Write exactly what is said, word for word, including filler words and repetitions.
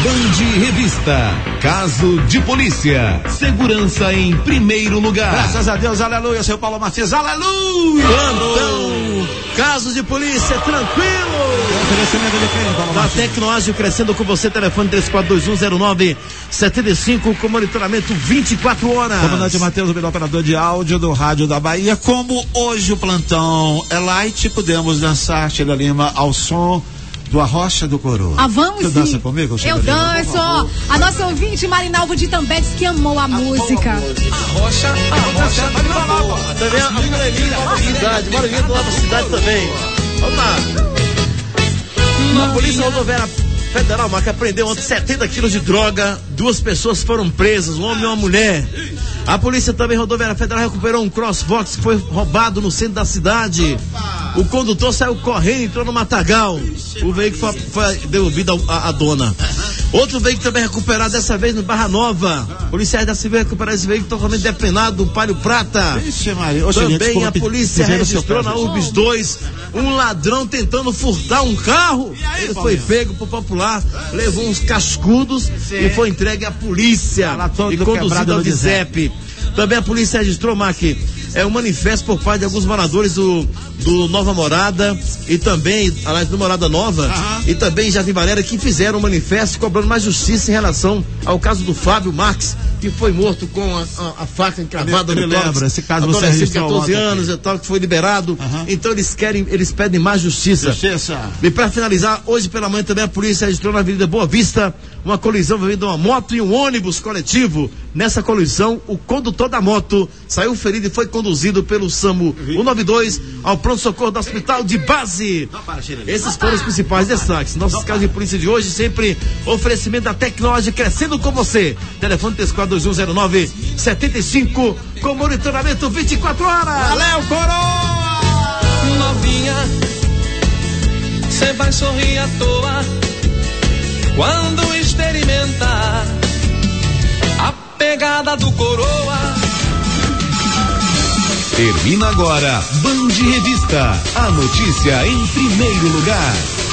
Band Revista. Caso de polícia. Segurança em primeiro lugar. Graças a Deus, aleluia, seu Paulo Matias, aleluia. Plantão, casos de polícia, tranquilo. Oferecimento de quem, Paulo Da Matias? Tecnoágil crescendo com você, telefone três quatro dois um zero nove sete cinco, com monitoramento vinte e quatro horas. Comandante Matheus, o melhor operador de áudio do Rádio da Bahia. Como hoje o plantão é light, podemos dançar, Sheila Lima, ao som do Arrocha do Coroa. Ah, vamos Você sim. dança comigo, Sheila Eu Lima? danço. A nossa ouvinte Marinalva de Tambetes que amou a música. Arrocha, arrocha, Também a Moreninha, nova cidade, Moreninha da nova cidade também. Vamos lá. A Polícia Rodoviária Federal, Marca, prendeu ontem setenta quilos de droga. Duas pessoas foram presas, um homem e uma mulher. A Polícia também Rodoviária Federal recuperou um Crossbox que foi roubado no centro da cidade. O condutor saiu correndo e entrou no matagal. O veículo foi, foi devolvido à dona. Outro veículo também recuperado, dessa vez no Barra Nova. Policiais da Civil recuperaram esse veículo totalmente depenado do Palio Prata. Ixi, Maria. Ô, Também gente, a polícia registrou na Urbis dois um ladrão tentando furtar um carro. Ele foi pego por popular, levou uns cascudos e foi entregue à polícia e conduzido ao D Z E P. Também a polícia registrou, Mac, é um manifesto por parte de alguns moradores do, do Nova Morada e também, aliás, do Morada Nova, uhum. e também Jardim Valéria, que fizeram um manifesto cobrando mais justiça em relação ao caso do Fábio Marques, que foi morto com a, a, a faca encravada no tórax. Lembra, esse caso você adolescente de registrou catorze anos e tal, que foi liberado. Uhum. Então eles querem, eles pedem mais justiça. Justiça. E para finalizar, hoje pela manhã também a polícia registrou na Avenida Boa Vista uma colisão envolvendo uma moto e um ônibus coletivo. Nessa colisão, o condutor da moto saiu ferido e foi conduzido pelo SAMU cento e noventa e dois ao pronto-socorro do Hospital de Base. Esses foram os principais destaques. Nossos casos de polícia de hoje, sempre oferecimento da Tecnologia, crescendo com você. Telefone três quatro dois um zero nove sete cinco, com monitoramento vinte e quatro horas. Valeu, Coroa! Novinha, cê vai sorrir à toa quando experimentar a pegada do Coroa. Termina agora Band Revista. A notícia em primeiro lugar.